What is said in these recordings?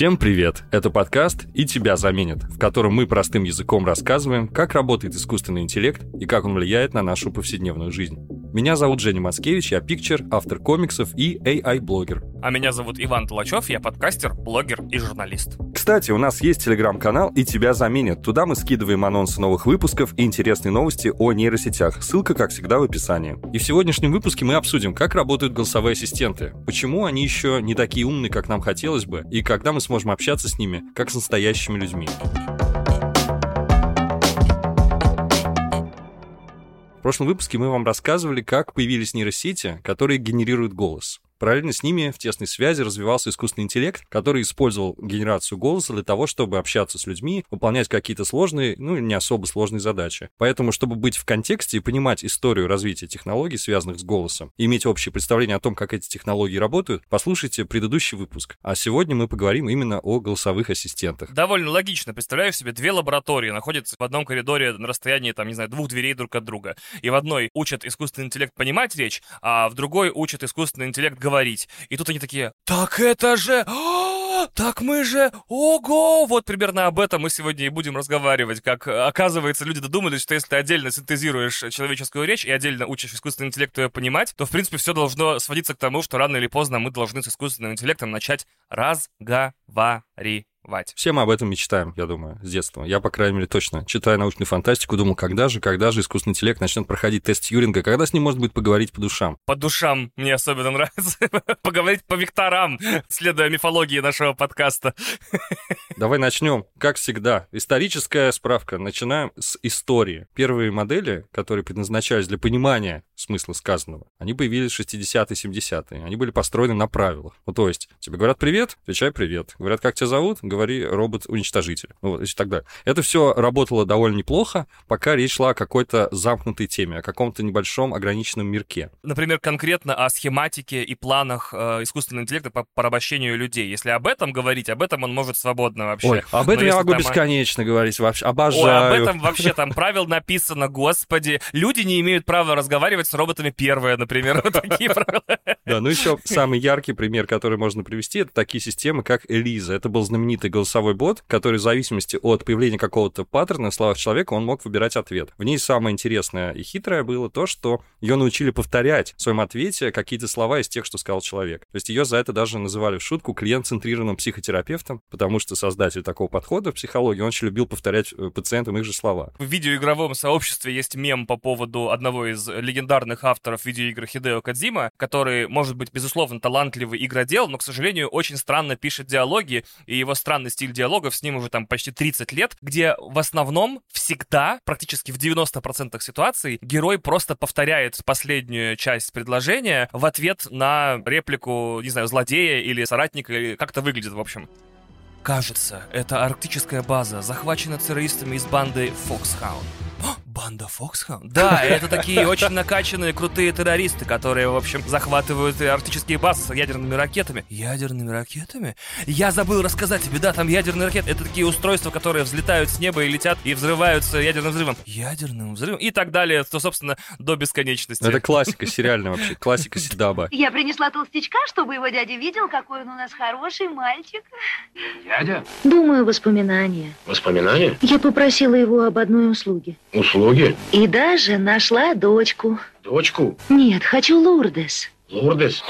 Всем привет! Это подкаст «И тебя заменят», в котором мы простым языком рассказываем, как работает искусственный интеллект и как он влияет на нашу повседневную жизнь. Меня зовут Женя Мацкевич, я пикчер, автор комиксов и AI-блогер. А меня зовут Иван Толачев, я подкастер, блогер и журналист. Кстати, у нас есть телеграм-канал «И тебя заменят». Туда мы скидываем анонсы новых выпусков и интересные новости о нейросетях. Ссылка, как всегда, в описании. И в сегодняшнем выпуске мы обсудим, как работают голосовые ассистенты, почему они еще не такие умные, как нам хотелось бы, и когда мы сможем общаться с ними, как с настоящими людьми. В прошлом выпуске мы вам рассказывали, как появились нейросети, которые генерируют голос. Параллельно с ними в тесной связи развивался искусственный интеллект, который использовал генерацию голоса для того, чтобы общаться с людьми, выполнять какие-то сложные, или не особо сложные задачи. Поэтому, чтобы быть в контексте и понимать историю развития технологий, связанных с голосом, и иметь общее представление о том, как эти технологии работают, послушайте предыдущий выпуск. А сегодня мы поговорим именно о голосовых ассистентах. Довольно логично. Представляю себе, две лаборатории находятся в одном коридоре на расстоянии, двух дверей друг от друга. И в одной учат искусственный интеллект понимать речь, а в другой учат искусственный интеллект говорить. И тут они такие: так это же... так мы же... Ого! Вот примерно об этом мы сегодня и будем разговаривать. Как, оказывается, люди додумались, что если ты отдельно синтезируешь человеческую речь и отдельно учишь искусственный интеллект ее понимать, то, в принципе, все должно сводиться к тому, что рано или поздно мы должны с искусственным интеллектом начать разговаривать. Все мы об этом мечтаем, я думаю, с детства. Я, по крайней мере, точно, читая научную фантастику, думал, когда же искусственный интеллект начнет проходить тест Тьюринга, когда с ним может быть поговорить по душам. По душам мне особенно нравится. Поговорить по векторам, следуя мифологии нашего подкаста. Давай начнем. Как всегда, историческая справка. Начинаем с истории. Первые модели, которые предназначались для понимания смысла сказанного, они появились в 60-е, 70-е. Они были построены на правилах. Ну, то есть, тебе говорят «привет», отвечай «привет». Говорят «как тебя зовут», говори «робот-уничтожитель». Ну, и так далее. Это все работало довольно неплохо, пока речь шла о какой-то замкнутой теме, о каком-то небольшом ограниченном мирке. Например, конкретно о схематике и планах искусственного интеллекта по порабощению людей. Если об этом говорить, об этом он может свободно вообще. Ой, об этом я могу бесконечно говорить вообще. Обожаю. Ой, об этом вообще там правил написано, господи. Люди не имеют права разговаривать с роботами первые, например. Вот такие правила. Да, ну еще самый яркий пример, который можно привести, это такие системы, как Элиза. Это был знаменитый голосовой бот, который в зависимости от появления какого-то паттерна в словах человека, он мог выбирать ответ. В ней самое интересное и хитрое было то, что ее научили повторять в своем ответе какие-то слова из тех, что сказал человек. То есть ее за это даже называли в шутку клиент-центрированным психотерапевтом, потому что создатель такого подхода в психологии, он очень любил повторять пациентам их же слова. В видеоигровом сообществе есть мем по поводу одного из легендарных авторов видеоигр Хидео Кодзима, который, может быть, безусловно, талантливый игродел, но, к сожалению, очень странно пишет диалоги, и его странный стиль диалогов с ним уже там почти 30 лет, где в основном всегда, практически в 90% ситуаций, герой просто повторяет последнюю часть предложения в ответ на реплику, не знаю, злодея или соратника, или как это выглядит, в общем. Кажется, это арктическая база, захвачена террористами из банды Foxhound. Банда Foxhound? Да, это такие очень накачанные, крутые террористы, которые, в общем, захватывают арктические базы с ядерными ракетами. Ядерными ракетами? Я забыл рассказать тебе, да, там ядерные ракеты. Это такие устройства, которые взлетают с неба и летят, и взрываются ядерным взрывом. Ядерным взрывом? И так далее, то, собственно, до бесконечности. Это классика сериальная вообще, классика седаба. Я принесла толстячка, чтобы его дядя видел, какой он у нас хороший мальчик. Дядя? Думаю, воспоминания. Воспоминания? Я попросила его об одной услуге. Услуги? И даже нашла дочку. Дочку? Нет, хочу Лурдес. Лурдес?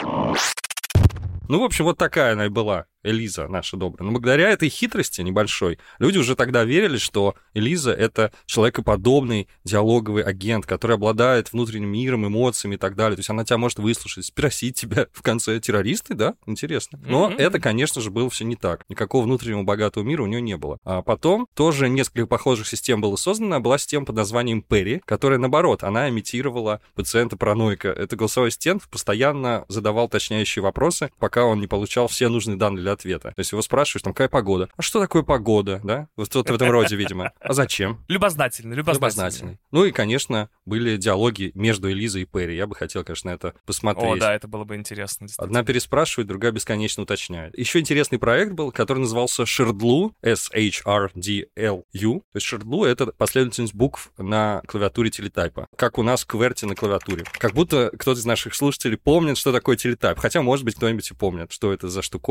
Ну, в общем, вот такая она и была. Элиза наша добрая. Но благодаря этой хитрости небольшой, люди уже тогда верили, что Элиза — это человекоподобный диалоговый агент, который обладает внутренним миром, эмоциями и так далее. То есть она тебя может выслушать, спросить тебя в конце: террористы, да? Интересно. Но это, конечно же, было все не так. Никакого внутреннего богатого мира у нее не было. А потом тоже несколько похожих систем было создано. Была система под названием Перри, которая, наоборот, она имитировала пациента-параноика. Это голосовой ассистент постоянно задавал уточняющие вопросы, пока он не получал все нужные данные для ответа. То есть его спрашиваешь, там, какая погода? А что такое погода, да? Вот в этом роде, видимо. А зачем? Любознательный. Ну и, конечно, были диалоги между Элизой и Перри. Я бы хотел, конечно, это посмотреть. О, да, это было бы интересно. Одна переспрашивает, другая бесконечно уточняет. Еще интересный проект был, который назывался Shardlu, S-H-R-D-L-U. То есть Shardlu — это последовательность букв на клавиатуре телетайпа, как у нас QWERTY на клавиатуре. Как будто кто-то из наших слушателей помнит, что такое телетайп. Хотя, может быть, кто-нибудь и помнит, что это за штуковина такая.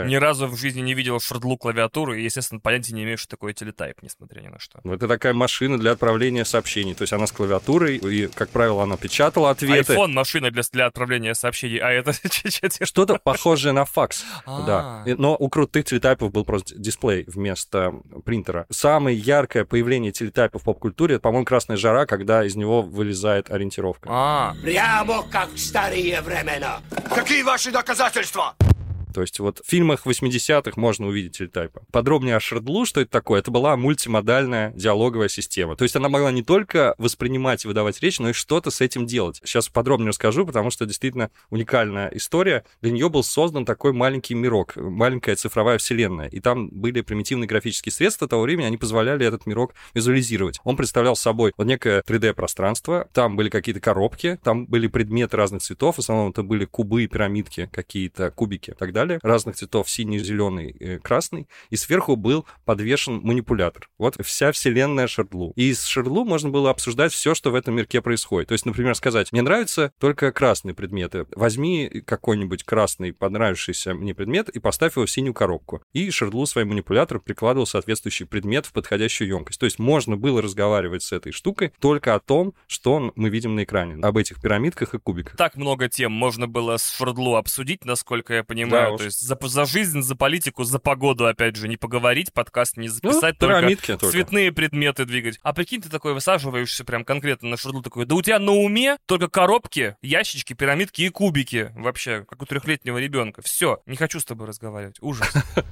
Ни разу в жизни не видел шардлу клавиатуру, и, естественно, понятия не имею, что такое телетайп, несмотря ни на что. Это такая машина для отправления сообщений. То есть она с клавиатурой, и, как правило, она печатала ответы. iPhone — машина для отправления сообщений, а это... Что-то похожее на факс, да. Но у крутых телетайпов был просто дисплей вместо принтера. Самое яркое появление телетайпа в поп-культуре — это, по-моему, «Красная жара», когда из него вылезает ориентировка. Прямо как в старые времена. Какие ваши доказательства? То есть вот в фильмах 80-х можно увидеть телетайпы. Подробнее о шардлу, что это такое. Это была мультимодальная диалоговая система. То есть она могла не только воспринимать и выдавать речь, но и что-то с этим делать. Сейчас подробнее расскажу, потому что действительно уникальная история. Для нее был создан такой маленький мирок, маленькая цифровая вселенная. И там были примитивные графические средства того времени, они позволяли этот мирок визуализировать. Он представлял собой вот некое 3D-пространство, там были какие-то коробки, там были предметы разных цветов, в основном это были кубы, пирамидки, какие-то кубики и так далее. Разных цветов, синий, зеленый, красный, и сверху был подвешен манипулятор. Вот вся вселенная шардлу. И из шардлу можно было обсуждать все, что в этом мирке происходит. То есть, например, сказать: мне нравятся только красные предметы. Возьми какой-нибудь красный понравившийся мне предмет и поставь его в синюю коробку. И шардлу своим манипулятором прикладывал соответствующий предмет в подходящую емкость. То есть можно было разговаривать с этой штукой только о том, что мы видим на экране, об этих пирамидках и кубиках. Так много тем можно было с шардлу обсудить, насколько я понимаю. Да, то есть за жизнь, за политику, за погоду, опять же, не поговорить, подкаст не записать, только цветные предметы двигать. А прикинь, ты такой высаживаешься прям конкретно на шардлу, такой: да у тебя на уме только коробки, ящички, пирамидки и кубики. Вообще, как у 3-летнего ребенка. Все, не хочу с тобой разговаривать. Ужас.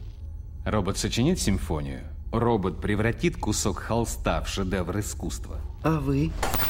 Робот сочинит симфонию. Робот превратит кусок холста в шедевр искусства. А вы?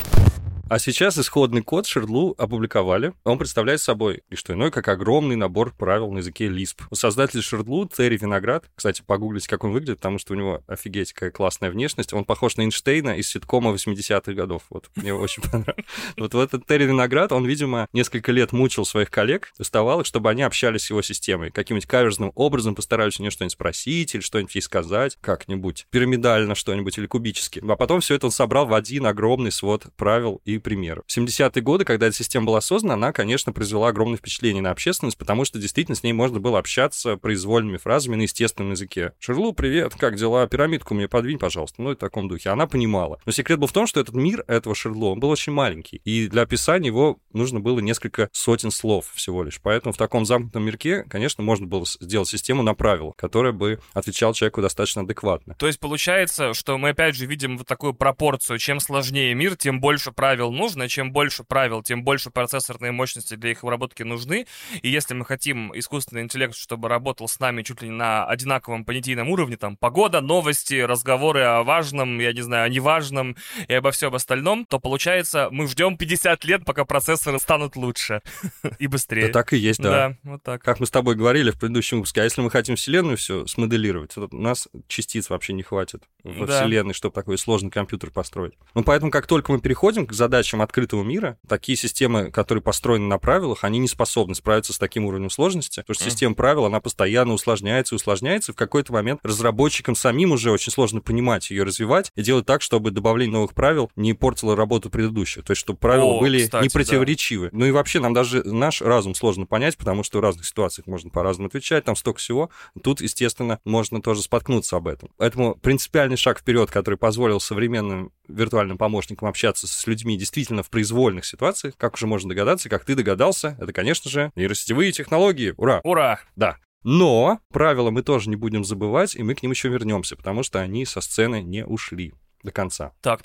А сейчас исходный код шардлу опубликовали. Он представляет собой не что иное, как огромный набор правил на языке Lisp. Создатель шардлу Терри Виноград, кстати, погуглите, как он выглядит, потому что у него офигеть какая классная внешность. Он похож на Эйнштейна из ситкома 80-х годов. Вот, мне очень понравилось. Вот этот Терри Виноград, он, видимо, несколько лет мучил своих коллег, доставал их, чтобы они общались с его системой. Каким-нибудь каверзным образом постарались у нее что-нибудь спросить или что-нибудь ей сказать, как-нибудь пирамидально что-нибудь или кубически. А потом все это он собрал в один огромный свод правил и примеров. В 70-е годы, когда эта система была создана, она, конечно, произвела огромное впечатление на общественность, потому что действительно с ней можно было общаться произвольными фразами на естественном языке. «Шарлу, привет, как дела? Пирамидку мне подвинь, пожалуйста». Ну, и в таком духе. Она понимала. Но секрет был в том, что этот мир этого Шарлу, он был очень маленький. И для описания его нужно было несколько сотен слов всего лишь. Поэтому в таком замкнутом мирке, конечно, можно было сделать систему на правила, которая бы отвечала человеку достаточно адекватно. То есть получается, что мы опять же видим вот такую пропорцию. Чем сложнее мир, тем больше правил нужно. Чем больше правил, тем больше процессорной мощности для их выработки нужны. И если мы хотим искусственный интеллект, чтобы работал с нами чуть ли не на одинаковом понятийном уровне, там, погода, новости, разговоры о важном, я не знаю, о неважном и обо всем остальном, то получается, мы ждем 50 лет, пока процессоры станут лучше и быстрее. Да так и есть, да. Да, вот так. Как мы с тобой говорили в предыдущем выпуске, а если мы хотим Вселенную все смоделировать, то у нас частиц вообще не хватит во Вселенной, чтобы такой сложный компьютер построить. Ну, поэтому, как только мы переходим к задачам открытого мира, такие системы, которые построены на правилах, они не способны справиться с таким уровнем сложности, потому что система правил, она постоянно усложняется и усложняется, и в какой-то момент разработчикам самим уже очень сложно понимать ее, развивать и делать так, чтобы добавление новых правил не портило работу предыдущих, то есть чтобы правила были не противоречивы. Да. Ну и вообще нам даже наш разум сложно понять, потому что в разных ситуациях можно по-разному отвечать, там столько всего. Тут, естественно, можно тоже споткнуться об этом. Поэтому принципиальный шаг вперед, который позволил современным виртуальным помощникам общаться с людьми действительно в произвольных ситуациях, как уже можно догадаться, как ты догадался, это, конечно же, нейросетевые технологии. Ура! Ура! Да. Но правила мы тоже не будем забывать, и мы к ним еще вернемся, потому что они со сцены не ушли до конца. Так.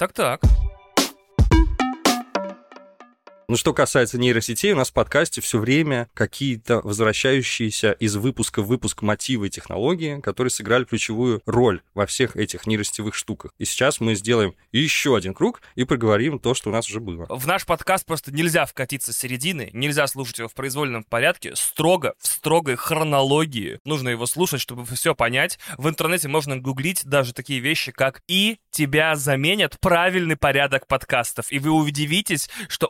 Ну, что касается нейросетей, у нас в подкасте все время какие-то возвращающиеся из выпуска в выпуск мотивы и технологии, которые сыграли ключевую роль во всех этих нейросетевых штуках. И сейчас мы сделаем еще один круг и проговорим то, что у нас уже было. В наш подкаст просто нельзя вкатиться с середины, нельзя слушать его в произвольном порядке, строго, в строгой хронологии. Нужно его слушать, чтобы все понять. В интернете можно гуглить даже такие вещи, как «И тебя заменят правильный порядок подкастов». И вы удивитесь, что он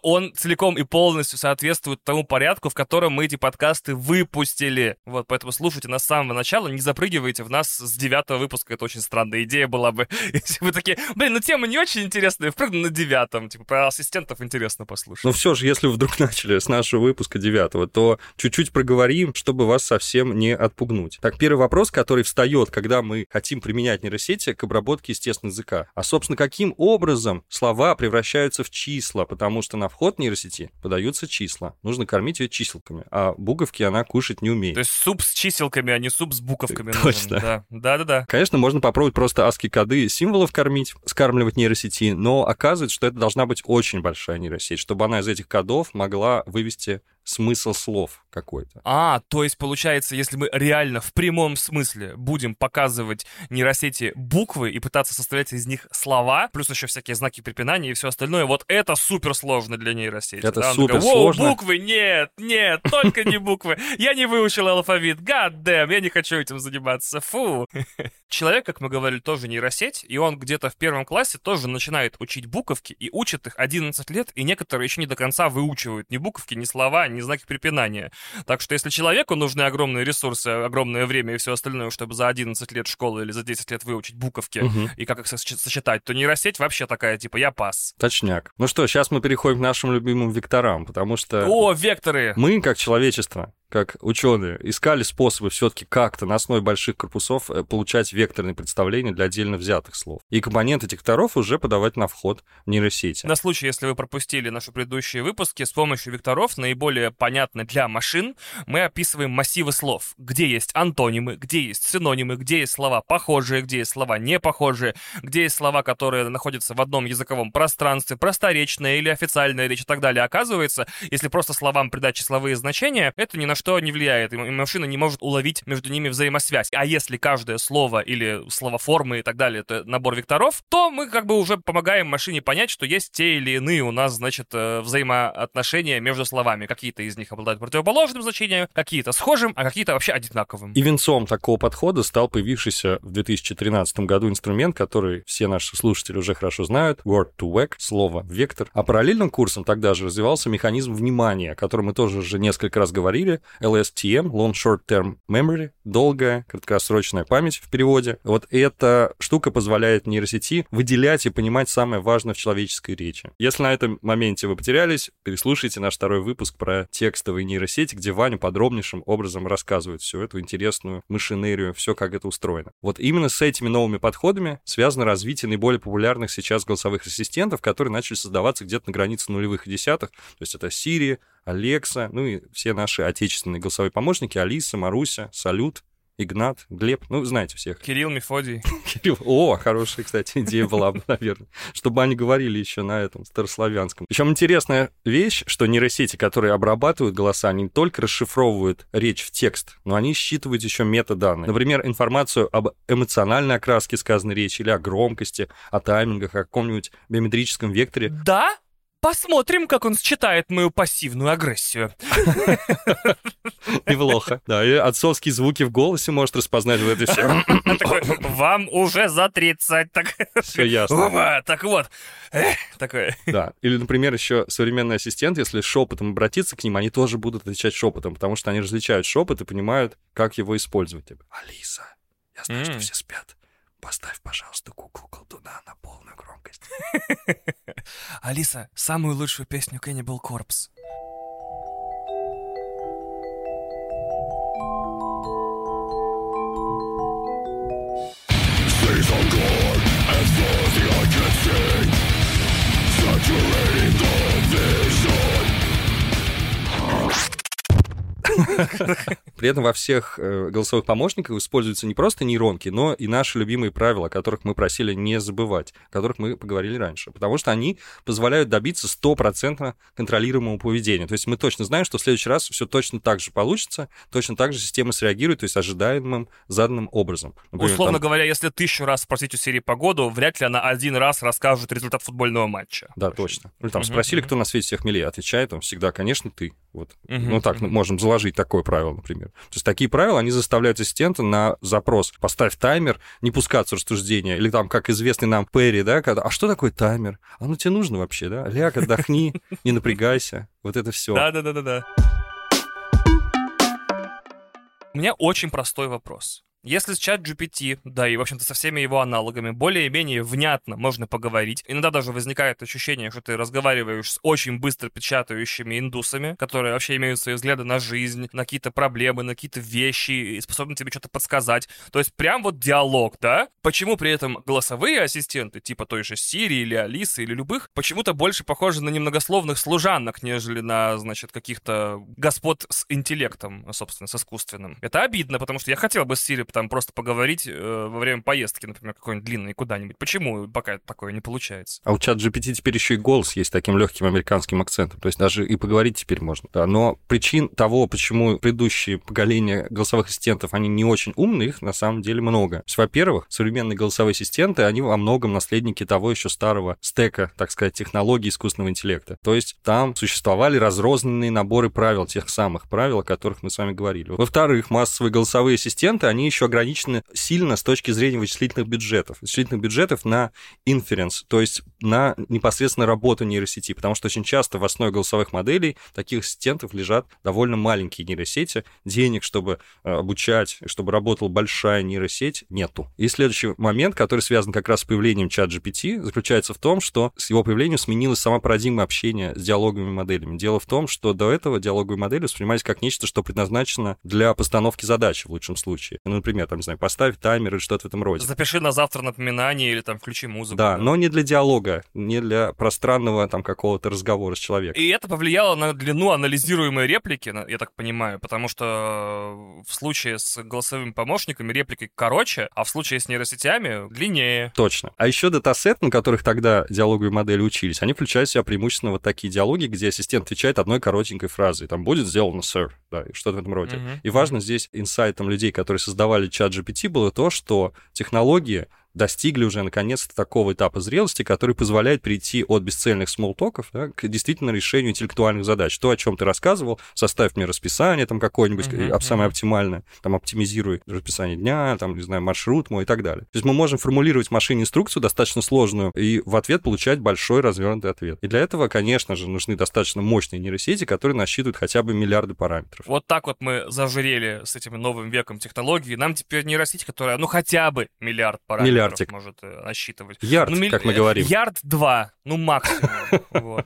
целиком и полностью соответствуют тому порядку, в котором мы эти подкасты выпустили. Вот, поэтому слушайте нас с самого начала, не запрыгивайте в нас с 9-го выпуска. Это очень странная идея была бы, если вы такие, тема не очень интересная, впрыгну на 9-м. Типа, про ассистентов интересно послушать. Но все же, если вы вдруг начали с нашего выпуска 9-го, то чуть-чуть проговорим, чтобы вас совсем не отпугнуть. Так, первый вопрос, который встает, когда мы хотим применять нейросети к обработке естественного языка. А, собственно, каким образом слова превращаются в числа? Потому что на вход нейросети подаются числа. Нужно кормить ее чиселками, а буковки она кушать не умеет. То есть суп с чиселками, а не суп с буковками. Точно. Да. Конечно, можно попробовать просто ASCII-коды символов кормить, скармливать нейросети, но оказывается, что это должна быть очень большая нейросеть, чтобы она из этих кодов могла вывести смысл слов какой-то. То есть, получается, если мы реально в прямом смысле будем показывать нейросети буквы и пытаться составлять из них слова, плюс еще всякие знаки препинания и все остальное, вот это супер сложно для нейросети. Это супер сложно. Буквы, нет, только не буквы. Я не выучил алфавит, god damn, я не хочу этим заниматься, фу. Человек, как мы говорили, тоже нейросеть, и он где-то в 1 классе тоже начинает учить буковки и учит их 11 лет, и некоторые еще не до конца выучивают ни буковки, ни слова, ни знаки препинания. Так что если человеку нужны огромные ресурсы, огромное время и все остальное, чтобы за 11 лет школы или за 10 лет выучить буковки и как их сочетать, то нейросеть вообще такая, типа, я пас. Точняк. Ну что, сейчас мы переходим к нашим любимым векторам, потому что... Векторы! Мы, как человечество, как ученые, искали способы все-таки как-то на основе больших корпусов получать векторные представления для отдельно взятых слов. И компоненты этих векторов уже подавать на вход в нейросети. На случай, если вы пропустили наши предыдущие выпуски, с помощью векторов, наиболее понятно для машин, мы описываем массивы слов, где есть антонимы, где есть синонимы, где есть слова похожие, где есть слова не похожие, где есть слова, которые находятся в одном языковом пространстве, просторечная или официальная речь и так далее. Оказывается, если просто словам придать числовые значения, это ни на что не влияет, и машина не может уловить между ними взаимосвязь. А если каждое слово или словоформы и так далее, это набор векторов, то мы как бы уже помогаем машине понять, что есть те или иные у нас, значит, взаимоотношения между словами. Какие-то из них обладают противоположным значением, какие-то схожим, а какие-то вообще одинаковым. И венцом такого подхода стал появившийся в 2013 году инструмент, который все наши слушатели уже хорошо знают, Word2Vec, слово «вектор». А параллельным курсом тогда же развивался механизм внимания, о котором мы тоже уже несколько раз говорили, LSTM, Long Short Term Memory, долгая краткосрочная память в переводе. Вот эта штука позволяет нейросети выделять и понимать самое важное в человеческой речи. Если на этом моменте вы потерялись, переслушайте наш 2-й выпуск про текстовые нейросети, где Ваня подробнейшим образом рассказывает всю эту интересную машинерию, все как это устроено. Вот именно с этими новыми подходами связано развитие наиболее популярных сейчас голосовых ассистентов, которые начали создаваться где-то на границе нулевых и десятых. То есть это Siri, Alexa, ну и все наши отечественные голосовые помощники, Алиса, Маруся, Салют, Игнат, Глеб, ну, знаете всех. Кирилл, Мефодий. О, хорошая, кстати, идея была бы, наверное, чтобы они говорили еще на этом старославянском. Причем интересная вещь, что нейросети, которые обрабатывают голоса, они не только расшифровывают речь в текст, но они считывают еще метаданные. Например, информацию об эмоциональной окраске сказанной речи или о громкости, о таймингах, о каком-нибудь биометрическом векторе. Да? Посмотрим, как он считает мою пассивную агрессию. Неплохо. Да, и отцовские звуки в голосе может распознать вот это все. Вам уже за 30. Все ясно. Так вот. Такое. Да. Или, например, еще современный ассистент, если шепотом обратиться к ним, они тоже будут отвечать шепотом, потому что они различают шепот и понимают, как его использовать. Алиса, я знаю, что все спят. Поставь, пожалуйста, куклу-колдуна на полную громкость. Алиса, самую лучшую песню Cannibal Corpse. При этом во всех голосовых помощниках используются не просто нейронки, но и наши любимые правила, о которых мы просили не забывать, о которых мы поговорили раньше. Потому что они позволяют добиться 100% контролируемого поведения. То есть мы точно знаем, что в следующий раз все точно так же получится, точно так же система среагирует, то есть ожидаемым, заданным образом. Например, условно говоря, если 1000 раз спросить у Siri погоду, вряд ли она один раз расскажет результат футбольного матча. Да, точно. Или там спросили, кто на свете всех милее, отвечает он всегда, конечно, ты. Вот. Ну так, можем заложить такое правило, например. То есть такие правила, они заставляют ассистента на запрос поставь таймер, не пускаться в рассуждения, или там, как известный нам Перри, да, а что такое таймер? Оно тебе нужно вообще, да? Ляг, отдохни, не напрягайся, вот это все. Да. У меня очень простой вопрос. Если с ChatGPT, да, и, в общем-то, со всеми его аналогами, более-менее внятно можно поговорить, иногда даже возникает ощущение, что ты разговариваешь с очень быстро печатающими индусами, которые вообще имеют свои взгляды на жизнь, на какие-то проблемы, на какие-то вещи, и способны тебе что-то подсказать. То есть прям вот диалог, да? Почему при этом голосовые ассистенты, типа той же Siri или Алисы или любых, почему-то больше похожи на немногословных служанок, нежели на, значит, каких-то господ с интеллектом, собственно, с искусственным. Это обидно, потому что я хотел бы с Siri там просто поговорить во время поездки, например, какой-нибудь длинной куда-нибудь. Почему пока такое не получается? А у ChatGPT теперь еще и голос есть таким легким американским акцентом. То есть даже и поговорить теперь можно. Да. Но причин того, почему предыдущие поколения голосовых ассистентов, они не очень умные, их на самом деле много. То есть, во-первых, современные голосовые ассистенты, они во многом наследники того еще старого стека, так сказать, технологий искусственного интеллекта. То есть там существовали разрозненные наборы правил, тех самых правил, о которых мы с вами говорили. Во-вторых, массовые голосовые ассистенты, они еще ограничены сильно с точки зрения вычислительных бюджетов на inference, то есть на непосредственно работу нейросети, потому что очень часто в основе голосовых моделей таких ассистентов лежат довольно маленькие нейросети, денег, чтобы обучать, чтобы работала большая нейросеть, нету. И следующий момент, который связан как раз с появлением ChatGPT, заключается в том, что с его появлением сменилась сама парадигма общения с диалоговыми моделями. Дело в том, что до этого диалоговые модели воспринимались как нечто, что предназначено для постановки задачи в лучшем случае. Например, там, не знаю, поставь таймер или что-то в этом роде. Запиши на завтра напоминание или там включи музыку. Да, но не для диалога, не для пространного там какого-то разговора с человеком. И это повлияло на длину анализируемой реплики, я так понимаю, потому что в случае с голосовыми помощниками реплики короче, а в случае с нейросетями длиннее. Точно. А еще датасет, на которых тогда диалоговые модели учились, они включают в себя преимущественно вот такие диалоги, где ассистент отвечает одной коротенькой фразой. Там будет сделано, sir, да, и что-то в этом роде. И важно здесь инсайтом людей, которые создавали ChatGPT, было то, что технологии достигли уже, наконец-то, такого этапа зрелости, который позволяет перейти от бесцельных смолтоков, да, к действительно решению интеллектуальных задач. То, о чем ты рассказывал, составь мне расписание там какое-нибудь, самое оптимальное, там, оптимизируй расписание дня, там, не знаю, маршрут мой и так далее. То есть мы можем формулировать в машине инструкцию достаточно сложную и в ответ получать большой развернутый ответ. И для этого, конечно же, нужны достаточно мощные нейросети, которые насчитывают хотя бы миллиарды параметров. Вот так вот мы зажирели с этим новым веком технологий. Нам теперь нейросеть, которая, хотя бы миллиард параметров может насчитывать. Ярд, как мы говорим. Ярд 2, максимум.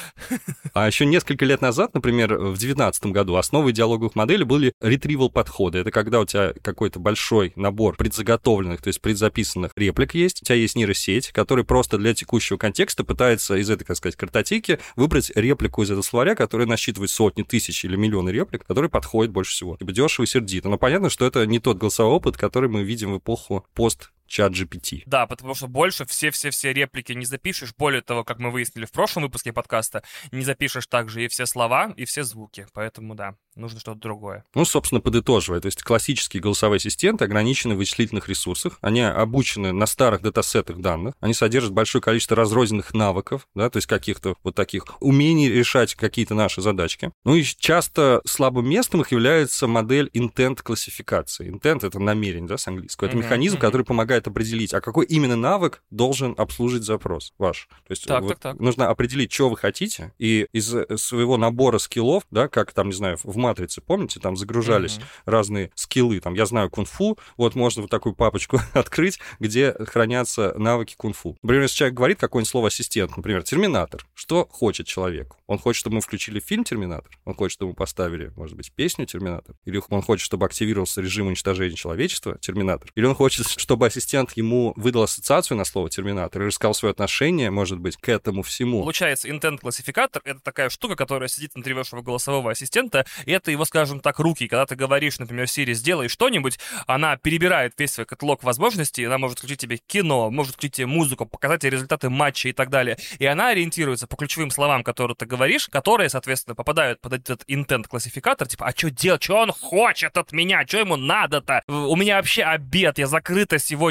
А еще несколько лет назад, например, в 2019 году, основой диалоговых моделей были retrieval подходы. Это когда у тебя какой-то большой набор предзаготовленных, то есть предзаписанных реплик есть, у тебя есть нейросеть, которая просто для текущего контекста пытается из этой, так сказать, картотеки выбрать реплику из этого словаря, которая насчитывает сотни тысяч или миллионы реплик, которые подходят больше всего. Типа дешево и сердито. Но понятно, что это не тот голосовой опыт, который мы видим в эпоху ChatGPT. Да, потому что больше все реплики не запишешь. Более того, как мы выяснили в прошлом выпуске подкаста, не запишешь также и все слова, и все звуки. Поэтому, да, нужно что-то другое. Собственно, подытоживая, то есть классические голосовые ассистенты ограничены в вычислительных ресурсах, они обучены на старых датасетах данных, они содержат большое количество разрозненных навыков, да, то есть каких-то вот таких умений решать какие-то наши задачки. И часто слабым местом их является модель intent классификации. Intent — это намерение, да, с английского. Это механизм, который помогает определить, а какой именно навык должен обслужить запрос ваш. То есть нужно определить, что вы хотите, и из своего набора скиллов, да, как там, не знаю, в матрице, помните, там загружались разные скиллы, там, я знаю кунг-фу, вот можно вот такую папочку открыть, где хранятся навыки кунг-фу. Например, если человек говорит какое-нибудь слово ассистент, например, терминатор, что хочет человек? Он хочет, чтобы мы включили фильм «Терминатор», он хочет, чтобы мы поставили, может быть, песню «Терминатор», или он хочет, чтобы активировался режим уничтожения человечества «Терминатор», или он хочет, чтобы ассистент ему выдал ассоциацию на слово «терминатор» и рассказал свое отношение, может быть, к этому всему. Получается, интент-классификатор — это такая штука, которая сидит внутри вашего голосового ассистента, и это его, скажем так, руки. Когда ты говоришь, например, Siri, сделай что-нибудь, она перебирает весь свой каталог возможностей, она может включить тебе кино, может включить тебе музыку, показать тебе результаты матча и так далее. И она ориентируется по ключевым словам, которые ты говоришь, которые, соответственно, попадают под этот интент-классификатор, типа, а что делать, что он хочет от меня, что ему надо-то? У меня вообще обед, я закрыта сегодня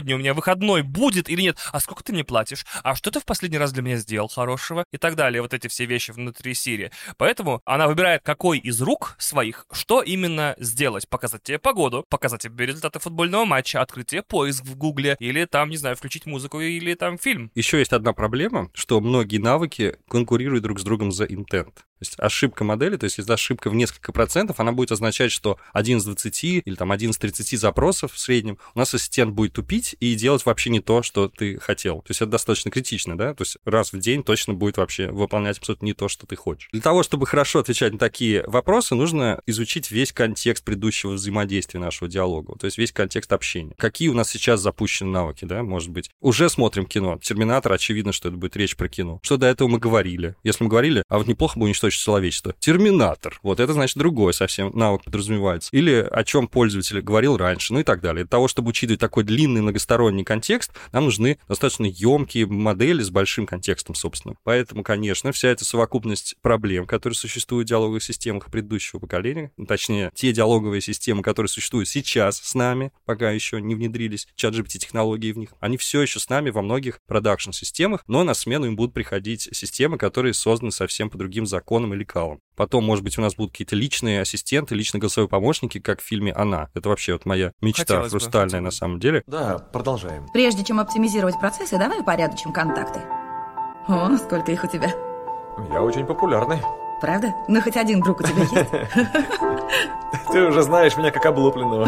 сегодня у меня выходной будет или нет, а сколько ты мне платишь, а что ты в последний раз для меня сделал хорошего и так далее. Вот эти все вещи внутри Siri. Поэтому она выбирает, какой из рук своих, что именно сделать. Показать тебе погоду, показать тебе результаты футбольного матча, открыть тебе поиск в Гугле, или там, не знаю, включить музыку, или там фильм. Еще есть одна проблема, что многие навыки конкурируют друг с другом за интент. То есть ошибка модели, то есть если ошибка в несколько процентов, она будет означать, что 1 из 20 или там 1 из 30 запросов в среднем у нас ассистент будет тупить и делать вообще не то, что ты хотел. То есть это достаточно критично, да? То есть раз в день точно будет вообще выполнять абсолютно не то, что ты хочешь. Для того, чтобы хорошо отвечать на такие вопросы, нужно изучить весь контекст предыдущего взаимодействия нашего диалога, то есть весь контекст общения. Какие у нас сейчас запущены навыки, да, может быть. Уже смотрим кино. «Терминатор», очевидно, что это будет речь про кино. Что до этого мы говорили? Если мы говорили, а вот неплохо бы уничтожить человечество. «Терминатор». Вот это, значит, другой совсем навык подразумевается. Или о чем пользователь говорил раньше, ну и так далее. Для того, чтобы учитывать такой длинный многосторонний контекст, нам нужны достаточно емкие модели с большим контекстом, собственно. Поэтому, конечно, вся эта совокупность проблем, которые существуют в диалоговых системах предыдущего поколения, точнее, те диалоговые системы, которые существуют сейчас с нами, пока еще не внедрились ChatGPT-технологии в них, они все еще с нами во многих продакшн-системах, но на смену им будут приходить системы, которые созданы совсем по другим законам и лекалам. Потом, может быть, у нас будут какие-то личные ассистенты, личные голосовые помощники, как в фильме «Она». Это вообще вот моя мечта хрустальная на самом деле. Да, продолжаем. Прежде чем оптимизировать процессы, давай упорядочим контакты. О, сколько их у тебя. Я очень популярный. Правда? Ну, хоть один друг у тебя есть? Ты уже знаешь меня как облупленного.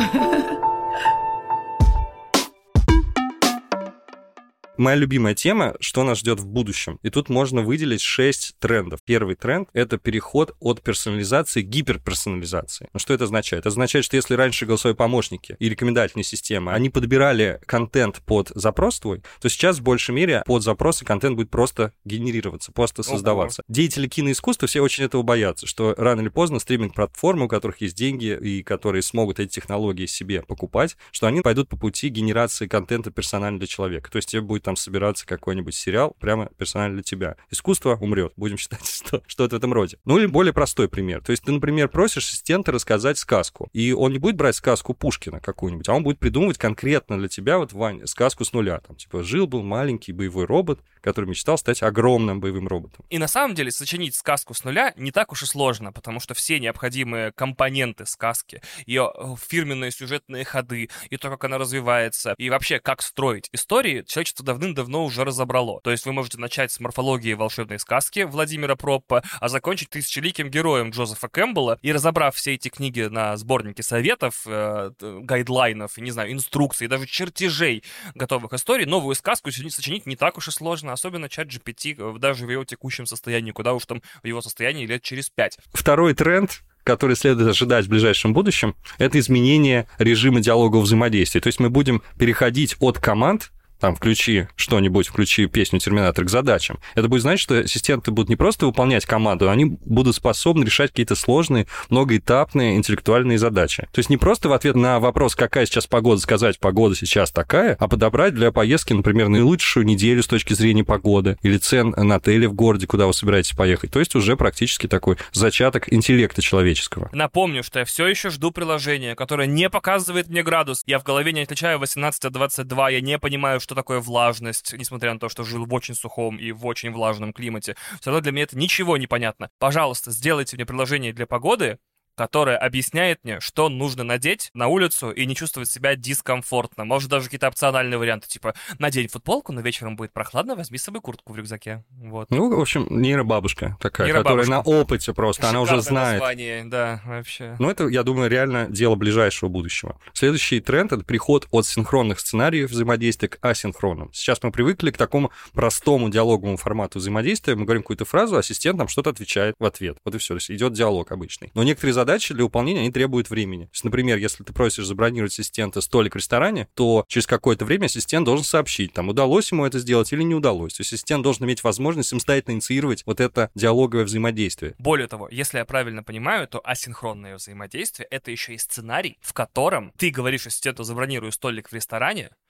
Моя любимая тема, что нас ждет в будущем. И тут можно выделить 6 трендов. Первый тренд — это переход от персонализации к гиперперсонализации. Что это означает? Это означает, что если раньше голосовые помощники и рекомендательные системы, они подбирали контент под запрос твой, то сейчас в большей мере под запросы контент будет просто генерироваться, просто создаваться. Деятели киноискусства все очень этого боятся, что рано или поздно стриминг-платформы, у которых есть деньги и которые смогут эти технологии себе покупать, что они пойдут по пути генерации контента персонально для человека. То есть тебе будет там собираться какой-нибудь сериал прямо персонально для тебя. Искусство умрет. Будем считать, что что-то в этом роде. Ну или более простой пример. То есть ты, например, просишь ассистента рассказать сказку, и он не будет брать сказку Пушкина какую-нибудь, а он будет придумывать конкретно для тебя, вот, Вань, сказку с нуля. Там, типа, жил-был маленький боевой робот, который мечтал стать огромным боевым роботом. И на самом деле сочинить сказку с нуля не так уж и сложно, потому что все необходимые компоненты сказки, ее фирменные сюжетные ходы, и то, как она развивается, и вообще, как строить истории, человечество давным-давно уже разобрало. То есть вы можете начать с морфологии волшебной сказки Владимира Проппа, а закончить тысячеликим героем Джозефа Кэмпбелла, и разобрав все эти книги на сборнике советов, гайдлайнов, не знаю, инструкций, даже чертежей готовых историй, новую сказку сочинить не так уж и сложно, особенно ChatGPT даже в его текущем состоянии, куда уж там в его состоянии лет через 5. Второй тренд, который следует ожидать в ближайшем будущем, это изменение режима диалогового взаимодействия. То есть мы будем переходить от команд, там, включи что-нибудь, включи песню «Терминатор» к задачам. Это будет значить, что ассистенты будут не просто выполнять команду, они будут способны решать какие-то сложные, многоэтапные интеллектуальные задачи. То есть не просто в ответ на вопрос, какая сейчас погода, сказать, погода сейчас такая, а подобрать для поездки, например, наилучшую неделю с точки зрения погоды или цен на отели в городе, куда вы собираетесь поехать. То есть уже практически такой зачаток интеллекта человеческого. Напомню, что я все еще жду приложение, которое не показывает мне градус. Я в голове не отличаю 18 от 22, я не понимаю, что такое влажность, несмотря на то, что жил в очень сухом и в очень влажном климате. Все равно для меня это ничего не понятно. Пожалуйста, сделайте мне приложение для погоды, которая объясняет мне, что нужно надеть на улицу и не чувствовать себя дискомфортно. Может, даже какие-то опциональные варианты, типа надень футболку, но вечером будет прохладно, возьми с собой куртку в рюкзаке. Вот. Ну, в общем, нейробабушка такая, которая на опыте просто, Шикарное она уже знает. название, да, вообще. Ну, это, я думаю, реально дело ближайшего будущего. Следующий тренд — это приход от синхронных сценариев взаимодействия к асинхронным. Сейчас мы привыкли к такому простому диалоговому формату взаимодействия. Мы говорим какую-то фразу, ассистент нам что-то отвечает в ответ. Вот и все. То есть идет диалог обычный. Но некоторые задачи для выполнения, они требуют времени. То есть, например, если ты просишь забронировать ассистента столик в ресторане, то через какое-то время ассистент должен сообщить, там, удалось ему это сделать или не удалось. То есть ассистент должен иметь возможность самостоятельно инициировать вот это диалоговое взаимодействие. Более того, если я правильно понимаю, то асинхронное взаимодействие — это еще и сценарий, в котором ты говоришь ассистенту «забронируй столик в ресторане»,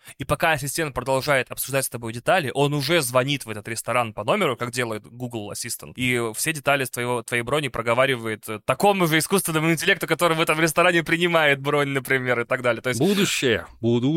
И пока ассистент продолжает обсуждать с тобой детали, он уже звонит в этот ресторан по номеру, как делает Google Assistant, и все детали с твоей брони проговаривает такому же искусственному интеллекту, который в этом ресторане принимает бронь, например, и так далее. То есть... Будущее.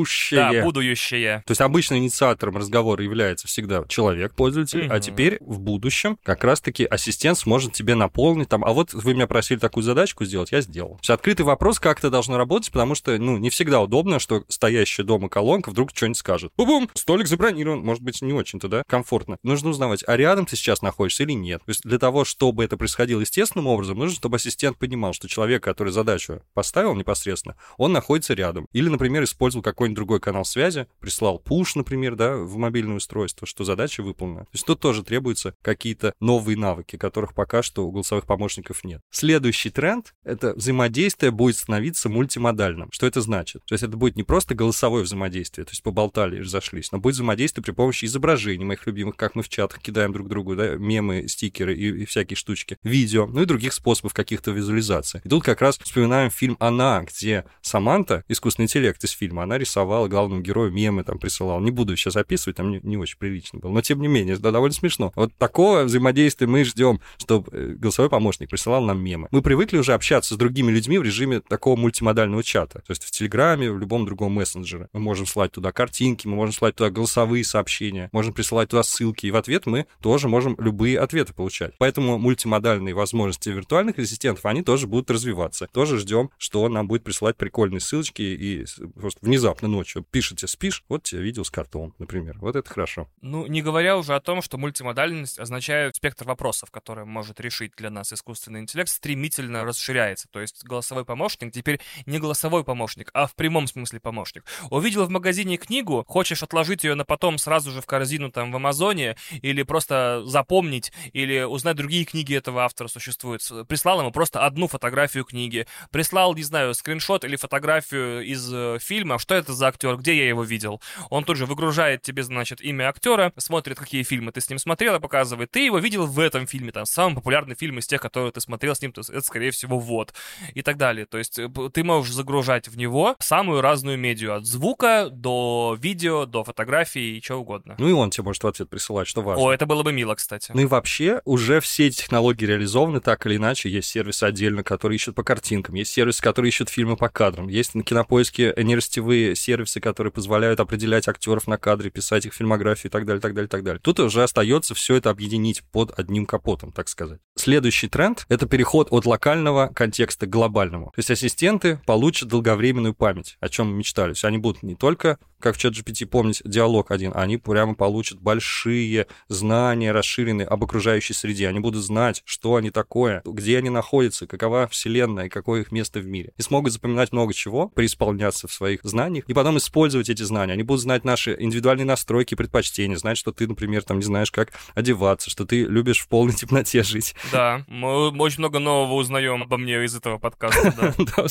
Да, будущее. То есть обычно инициатором разговора является всегда человек, пользователь, а теперь в будущем как раз-таки ассистент сможет тебе наполнить там, а вот вы меня просили такую задачку сделать, я сделал. То есть открытый вопрос, как это должно работать, потому что, не всегда удобно, что стоящая дома колонка вдруг что-нибудь скажет. Бу-бум, столик забронирован, может быть, не очень-то, да, комфортно. Нужно узнавать, а рядом ты сейчас находишься или нет. То есть для того, чтобы это происходило естественным образом, нужно, чтобы ассистент понимал, что человек, который задачу поставил непосредственно, он находится рядом. Или, например, использовал какой-нибудь другой канал связи, прислал пуш, например, да, в мобильное устройство, что задача выполнена. То есть тут тоже требуются какие-то новые навыки, которых пока что у голосовых помощников нет. Следующий тренд — это взаимодействие будет становиться мультимодальным. Что это значит? То есть это будет не просто голосовое взаимодействие, то есть поболтали и разошлись, но будет взаимодействие при помощи изображений моих любимых, как мы в чатах кидаем друг другу, да, мемы, стикеры и всякие штучки, видео, и других способов каких-то визуализаций. И тут как раз вспоминаем фильм «Она», где Саманта, искусственный интеллект из фильма, она рисовала главному герою мемы, там присылала. Не буду сейчас описывать, там не очень прилично было, но тем не менее, да, довольно смешно. Вот такого взаимодействия мы ждем, чтобы голосовой помощник присылал нам мемы. Мы привыкли уже общаться с другими людьми в режиме такого мультимодального чата, то есть в Телеграме, в любом другом мессенджере. Мы можем слать туда картинки, мы можем слать туда голосовые сообщения, можем присылать туда ссылки, и в ответ мы тоже можем любые ответы получать. Поэтому мультимодальные возможности виртуальных ассистентов, они тоже будут развиваться. Тоже ждем, что он нам будет присылать прикольные ссылочки и просто внезапно ночью пишете «спишь», вот тебе видео с картом, например. Вот это хорошо. Не говоря уже о том, что мультимодальность означает спектр вопросов, которые может решить для нас искусственный интеллект, стремительно расширяется. То есть голосовой помощник теперь не голосовой помощник, а в прямом смысле помощник. Увидел в магазине книгу, хочешь отложить ее на потом сразу же в корзину там в Амазоне, или просто запомнить, или узнать, другие книги этого автора существуют. Прислал ему просто одну фотографию книги. Прислал, не знаю, скриншот или фотографию из фильма. Что это за актер? Где я его видел? Он тут же выгружает тебе, значит, имя актера, смотрит, какие фильмы ты с ним смотрел, и показывает. Ты его видел в этом фильме, там, самый популярный фильм из тех, которые ты смотрел с ним, это, скорее всего, вот. И так далее. То есть ты можешь загружать в него самую разную медиа. От звука до видео, до фотографий и чего угодно. И он тебе может в ответ присылать, что важно. О, это было бы мило, кстати. И вообще уже все эти технологии реализованы так или иначе. Есть сервисы отдельно, которые ищут по картинкам, есть сервисы, которые ищут фильмы по кадрам, есть на Кинопоиске нейросетевые сервисы, которые позволяют определять актеров на кадре, писать их фильмографию и так далее, так далее, так далее. Тут уже остается все это объединить под одним капотом, так сказать. Следующий тренд — это переход от локального контекста к глобальному. То есть ассистенты получат долговременную память, о чем мы мечтали. То есть они будут не только, как в ChatGPT, помнить диалог один, они прямо получат большие знания, расширенные об окружающей среде. Они будут знать, что они такое, где они находятся, какова вселенная и какое их место в мире. И смогут запоминать много чего, преисполняться в своих знаниях, и потом использовать эти знания. Они будут знать наши индивидуальные настройки и предпочтения, знать, что ты, например, там не знаешь, как одеваться, что ты любишь в полной темноте жить. Да, мы очень много нового узнаем обо мне из этого подкаста, да. Да,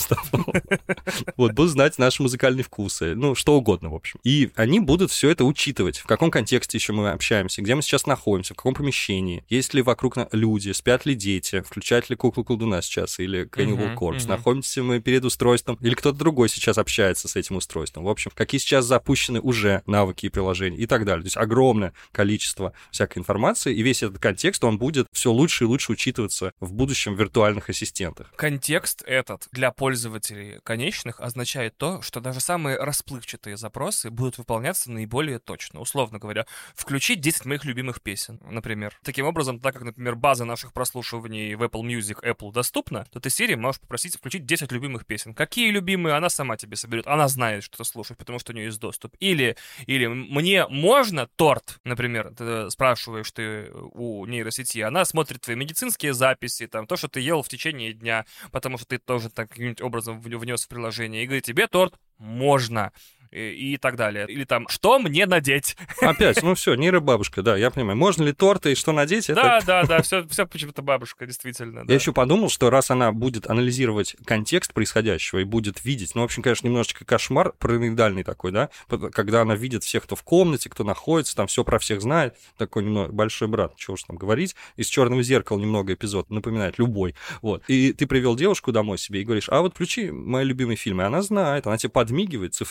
вот, будут знать наши музыкальные вкусы, что угодно, в общем. И они будут все это учитывать, в каком контексте еще мы общаемся, где мы сейчас находимся, в каком помещении, есть ли вокруг люди, спят ли дети, включать ли куклу-колдуна сейчас или Cannibal Corpse, находимся мы перед устройством, или кто-то другой сейчас общается с этим устройством. В общем, какие сейчас запущены уже навыки и приложения и так далее. То есть огромное количество всякой информации, и весь этот контекст, он будет все лучше и лучше учитываться в будущем в виртуальных ассистентах. Контекст этот для пользователей конечных означает то, что даже самые расплывчатые запросы будут выполняться наиболее точно. Условно говоря, включить 10 моих любимых песен, например. Таким образом, так как, например, база наших прослушиваний в Apple Music, Apple доступна, то ты Siri можешь попросить включить 10 любимых песен. Какие любимые, она сама тебе соберет. Она знает, что ты слушаешь, потому что у нее есть доступ. Или мне можно торт, например, ты спрашиваешь ты у нейросети, она смотрит твои медицинские записи, там, то, что ты ел в течение дня, потому что ты тоже так каким-нибудь образом внес в приложение, и говорит, тебе торт можно. И так далее. Или там, что мне надеть? Опять, все, нейробабушка, да, я понимаю. Можно ли торты и что надеть? Да, все почему-то бабушка, действительно. Да. Я еще подумал, что раз она будет анализировать контекст происходящего и будет видеть, в общем, конечно, немножечко кошмар параноидальный такой, да, когда она видит всех, кто в комнате, кто находится, там все про всех знает, такой немного большой брат, чего уж там говорить, из «Черного зеркала» немного эпизод напоминает, любой, вот. И ты привел девушку домой себе и говоришь, а вот включи мои любимые фильмы, она знает, она тебе подмигивает цифровым глазом,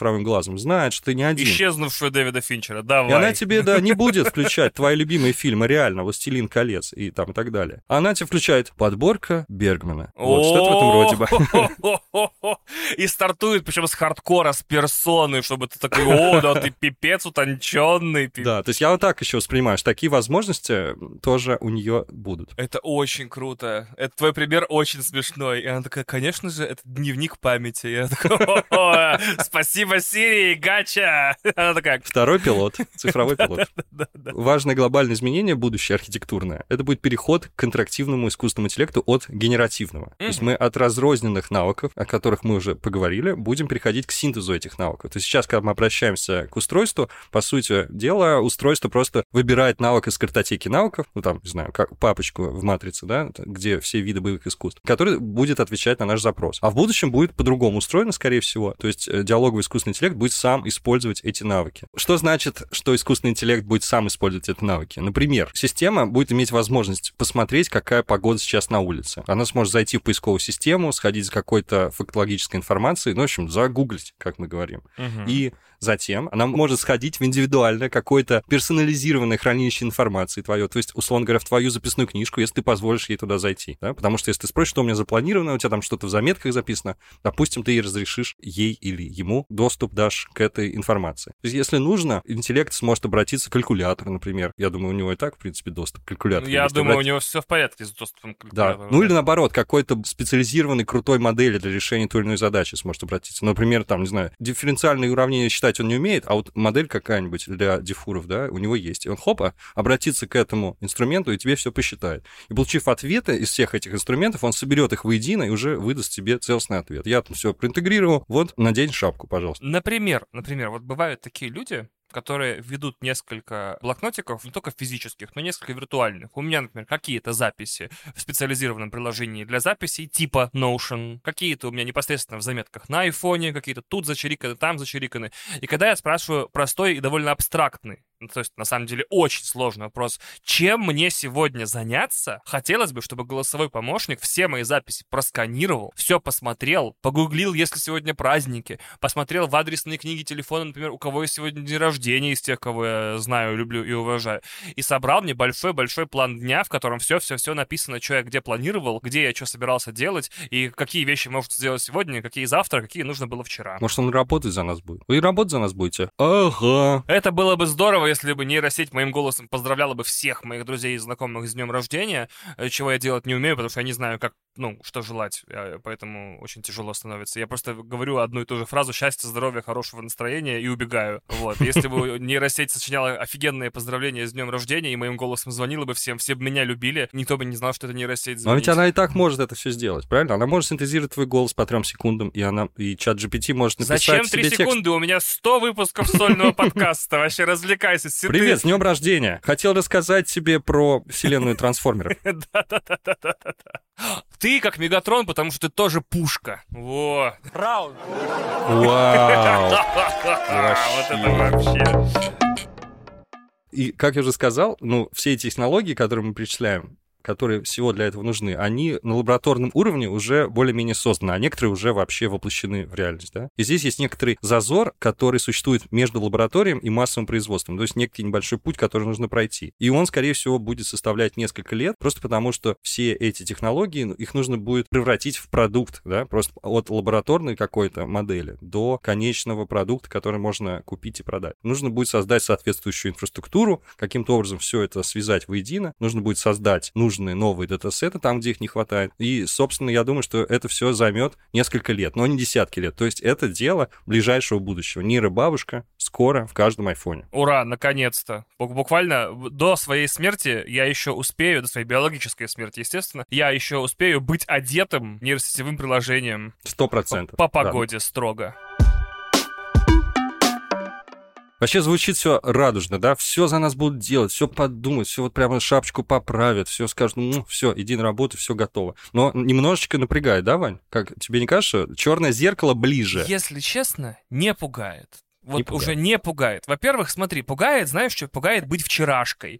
образом знает, что ты не один. Исчезнувшую Дэвида Финчера, давай. И она тебе, не будет включать твои любимые фильмы, реально, «Властелин колец» и там и так далее. Она тебе включает подборка Бергмана. Вот, что-то в этом роде бы. И стартует, причем с хардкора, с персоны, чтобы ты такой, о, да ты пипец утонченный. Да, то есть я вот так еще воспринимаю, что такие возможности тоже у нее будут. Это очень круто. Это твой пример очень смешной. И она такая, конечно же, это дневник памяти. Я такой, спасибо, Сири, гача. Она такая... Второй пилот, цифровой пилот. Важное глобальное изменение, будущее архитектурное, это будет переход к интерактивному искусственному интеллекту от генеративного. То есть мы от разрозненных навыков, о которых мы уже поговорили, будем переходить к синтезу этих навыков. То есть сейчас, когда мы обращаемся к устройству, по сути дела, устройство просто выбирает навык из картотеки навыков, ну там, не знаю, как папочку в матрице, да, где все виды боевых искусств, который будет отвечать на наш запрос. А в будущем будет по-другому устроено, скорее всего. То есть диалоговый искусственный интеллект будет сам использовать эти навыки. Что значит, что искусственный интеллект будет сам использовать эти навыки? Например, система будет иметь возможность посмотреть, какая погода сейчас на улице. Она сможет зайти в поисковую систему, сходить за какой-то фактологической информацией, ну, в общем, загуглить, как мы говорим. И затем она может сходить в индивидуальное какое-то персонализированное хранилище информации твое, то есть, условно говоря, в твою записную книжку, если ты позволишь ей туда зайти. Да? Потому что если ты спросишь, что у меня запланировано, у тебя там что-то в заметках записано, допустим, ты ей разрешишь, ей или ему, доступ дашь к этой информации. То есть, если нужно, интеллект сможет обратиться к калькулятору, например. Я думаю, у него и так, в принципе, доступ к калькулятору. Я думаю, у него все в порядке с доступом к калькулятору. Да. Ну или наоборот, какой-то специализированной крутой модели для решения той или иной задачи сможет обратиться. Например, там, не знаю, дифференциальные уравнения считать он не умеет, а вот модель какая-нибудь для диффуров, да, у него есть. И он, хопа, обратится к этому инструменту и тебе все посчитает. И получив ответы из всех этих инструментов, он соберет их воедино и уже выдаст тебе целостный ответ. Я там все проинтегрировал, вот, надень шапку, пожалуйста. Например, вот бывают такие люди, которые ведут несколько блокнотиков, не только физических, но несколько виртуальных. У меня, например, какие-то записи в специализированном приложении для записей типа Notion, какие-то у меня непосредственно в заметках на айфоне, какие-то тут зачириканы, там зачириканы. И когда я спрашиваю простой и довольно абстрактный, ну, то есть, на самом деле, очень сложный вопрос, чем мне сегодня заняться, хотелось бы, чтобы голосовой помощник все мои записи просканировал, все посмотрел, погуглил, если сегодня праздники, посмотрел в адресные книги телефона, например, у кого есть сегодня день рождения из тех, кого я знаю, люблю и уважаю, и собрал мне большой-большой план дня, в котором все-все-все написано, что я где планировал, где я что собирался делать, и какие вещи может сделать сегодня, какие завтра, какие нужно было вчера. Может, он работать за нас будет? Вы и работать за нас будете? Ага. Это было бы здорово, если бы нейросеть моим голосом поздравляла бы всех моих друзей и знакомых с днем рождения, чего я делать не умею, потому что я не знаю, как, что желать, поэтому очень тяжело становится. Я просто говорю одну и ту же фразу: счастья, здоровья, хорошего настроения, и убегаю. Вот. Если бы нейросеть сочиняла офигенные поздравления с днем рождения и моим голосом звонила бы всем, все бы меня любили, никто бы не знал, что это нейросеть звонит. Но ведь она и так может это все сделать, правильно? Она может синтезировать твой голос по 3 секундам, и чат GPT может написать Зачем себе 3 текст. секунды? У меня 100 выпусков сольного подкаста. Вообще развлекайся. Привет, с днем рождения. Хотел рассказать тебе про вселенную трансформеров. Да. Ты как Мегатрон, потому что ты тоже пушка. Во. Раунд. Вау. Вот это вообще. И, как я уже сказал, все эти технологии, которые мы перечисляем, которые всего для этого нужны, они на лабораторном уровне уже более-менее созданы, а некоторые уже вообще воплощены в реальность, да? И здесь есть некоторый зазор, который существует между лабораторией и массовым производством, то есть некий небольшой путь, который нужно пройти. И он, скорее всего, будет составлять несколько лет, просто потому что все эти технологии, их нужно будет превратить в продукт, да, просто от лабораторной какой-то модели до конечного продукта, который можно купить и продать. Нужно будет создать соответствующую инфраструктуру, каким-то образом все это связать воедино, нужно будет создать нужные новые датасеты там, где их не хватает. И, собственно, я думаю, что это все займет несколько лет, но не десятки лет. То есть это дело ближайшего будущего. Нейробабушка скоро в каждом айфоне. Ура, наконец-то. Буквально до своей смерти я еще успею, до своей биологической смерти, естественно, я еще успею быть одетым нейросетевым приложением. 100%. По погоде строго. Вообще звучит все радужно, да? Все за нас будут делать, все подумают, все вот прямо шапочку поправят, все скажут, все, иди на работу, все готово. Но немножечко напрягает, да, Вань? Как тебе не кажется? Черное зеркало ближе. Если честно, не пугает. Вот уже не пугает. Во-первых, смотри, пугает, знаешь что? Пугает быть вчерашкой.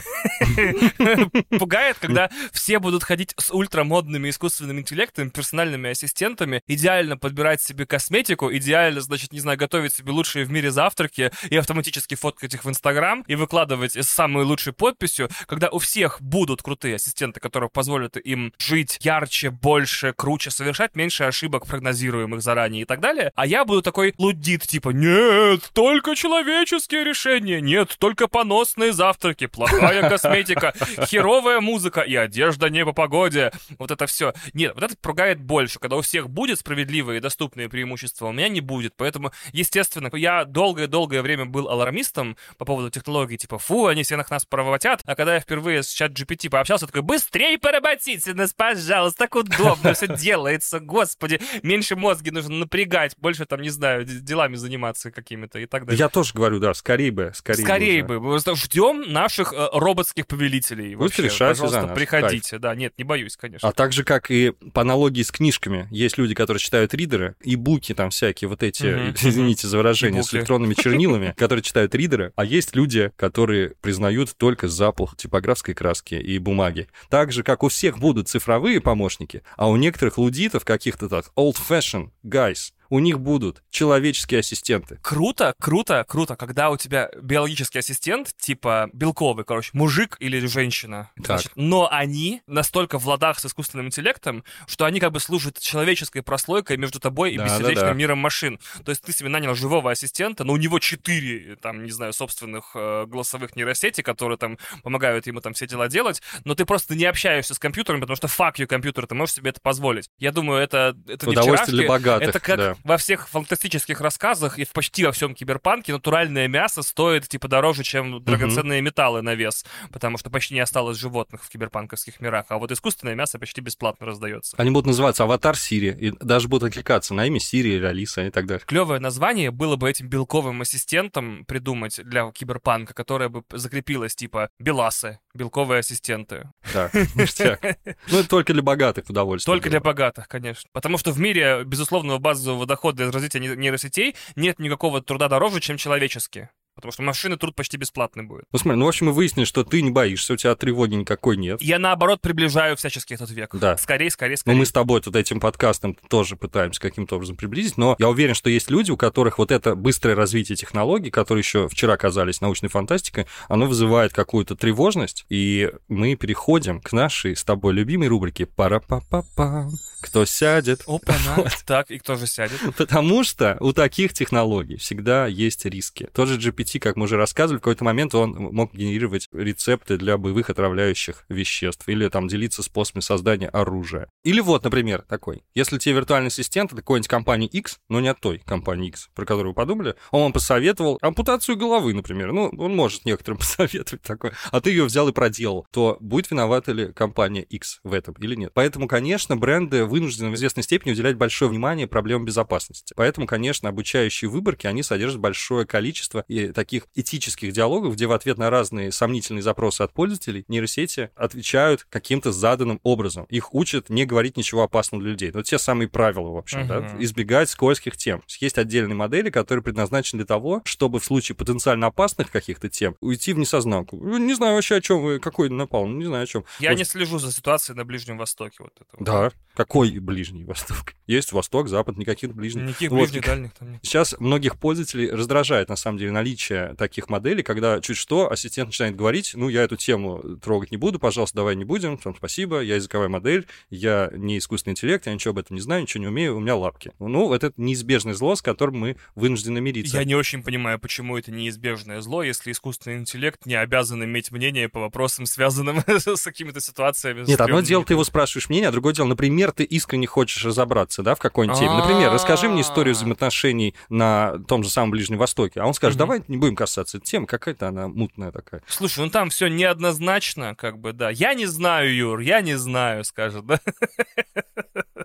Пугает, когда все будут ходить с ультрамодными искусственными интеллектами, персональными ассистентами, идеально подбирать себе косметику, идеально, значит, не знаю, готовить себе лучшие в мире завтраки и автоматически фоткать их в Инстаграм и выкладывать с самой лучшей подписью, когда у всех будут крутые ассистенты, которые позволят им жить ярче, больше, круче, совершать меньше ошибок, прогнозируемых заранее и так далее. А я буду такой лудит, типа, нет, только человеческие решения, нет, только поносные завтраки, плохая косметика, херовая музыка и одежда не по погоде. Вот это все. Нет, вот это пугает больше. Когда у всех будет справедливые и доступные преимущества, у меня не будет. Поэтому, естественно, я долгое-долгое время был алармистом по поводу технологий, типа, фу, они все нас поработят. А когда я впервые с чат-GPT пообщался, такой, быстрее поработите нас, пожалуйста, так удобно все делается, господи, меньше мозги нужно напрягать, больше там, не знаю, делами заниматься какими-то и так далее. Я тоже говорю, да, скорее бы. Скорее бы. Мы ждем наших роботских повелителей. Пусть решайте за пожалуйста, нас. приходите. Да, нет, не боюсь, конечно. А так же, как и по аналогии с книжками. Есть люди, которые читают ридеры, и буки там всякие, вот эти, извините за выражение, с электронными чернилами, которые читают ридеры, а есть люди, которые признают только запах типографской краски и бумаги. Так же, как у всех будут цифровые помощники, а у некоторых лудитов, каких-то так old-fashioned guys, у них будут человеческие ассистенты. Круто, когда у тебя биологический ассистент, типа белковый, короче, мужик или женщина. Значит, но они настолько в ладах с искусственным интеллектом, что они как бы служат человеческой прослойкой между тобой и бессердечным миром машин. То есть ты себе нанял живого ассистента, но у него 4, там, не знаю, собственных голосовых нейросети, которые там помогают ему там все дела делать, но ты просто не общаешься с компьютером, потому что fuck you, компьютер, ты можешь себе это позволить. Я думаю, это не удовольствие для богатых, это как во всех фантастических рассказах и почти во всем киберпанке натуральное мясо стоит типа дороже, чем драгоценные металлы на вес, потому что почти не осталось животных в киберпанковских мирах, а вот искусственное мясо почти бесплатно раздается. Они будут называться «Аватар Сири», и даже будут откликаться на имя Сири или Алиса и так далее. Клевое название было бы этим белковым ассистентом придумать для киберпанка, которое бы закрепилось типа «Беласы», белковые ассистенты. Да, ништяк. Ну, это только для богатых удовольствие. Только для богатых, конечно. Потому что в мире безусловного базового дохода из развития нейросетей нет никакого труда дороже, чем человеческие. Потому что машины труд почти бесплатный будет. Ну смотри, в общем, мы выяснили, что ты не боишься, у тебя тревоги никакой нет. Я, наоборот, приближаю всячески этот век. Да. Скорее. Но мы с тобой тут этим подкастом тоже пытаемся каким-то образом приблизить, но я уверен, что есть люди, у которых вот это быстрое развитие технологий, которые еще вчера казались научной фантастикой, оно вызывает какую-то тревожность, и мы переходим к нашей с тобой любимой рубрике «Пара-па-па-пам». Кто сядет? Опа-на. Так, и кто же сядет? Потому что у таких технологий всегда есть риски. Тот же GPT, как мы уже рассказывали, в какой-то момент он мог генерировать рецепты для боевых отравляющих веществ или там делиться способами создания оружия. Или вот, например, такой. Если тебе виртуальный ассистент от какой-нибудь компании X, но не от той компании X, про которую вы подумали, он вам посоветовал ампутацию головы, например. Ну, он может некоторым посоветовать такое. А ты ее взял и проделал. То будет виновата ли компания X в этом или нет? Поэтому, конечно, бренды вынуждены в известной степени уделять большое внимание проблемам безопасности. Поэтому, конечно, обучающие выборки, они содержат большое количество и таких этических диалогов, где в ответ на разные сомнительные запросы от пользователей нейросети отвечают каким-то заданным образом. Их учат не говорить ничего опасного для людей. Вот те самые правила, в общем, да, избегать скользких тем. Есть отдельные модели, которые предназначены для того, чтобы в случае потенциально опасных каких-то тем уйти в несознанку. Не знаю вообще, о чем вы, какой напал, не знаю о чем. Я не слежу за ситуацией на Ближнем Востоке. Вот это. Да, какой Ближний Восток? Есть Восток, Запад, никаких ближних. Никаких ближних, дальних там нет. Сейчас многих пользователей раздражает, на самом деле, наличие таких моделей, когда чуть что ассистент начинает говорить, ну, я эту тему трогать не буду, пожалуйста, давай не будем, там, спасибо, я языковая модель, я не искусственный интеллект, я ничего об этом не знаю, ничего не умею, у меня лапки. Ну, это неизбежное зло, с которым мы вынуждены мириться. Я не очень понимаю, почему это неизбежное зло, если искусственный интеллект не обязан иметь мнение по вопросам, связанным с какими-то ситуациями. Нет, одно дело, ты его спрашиваешь мнение, а другое дело, например, ты искренне хочешь разобраться, да, в какой-нибудь теме. Например, расскажи мне историю взаимоотношений на том же самом Ближнем Востоке. А он скажет, давай не будем касаться этой темы, какая-то она мутная такая. Слушай, ну там все неоднозначно, как бы, да. Я не знаю, Юр, я не знаю, скажет, да.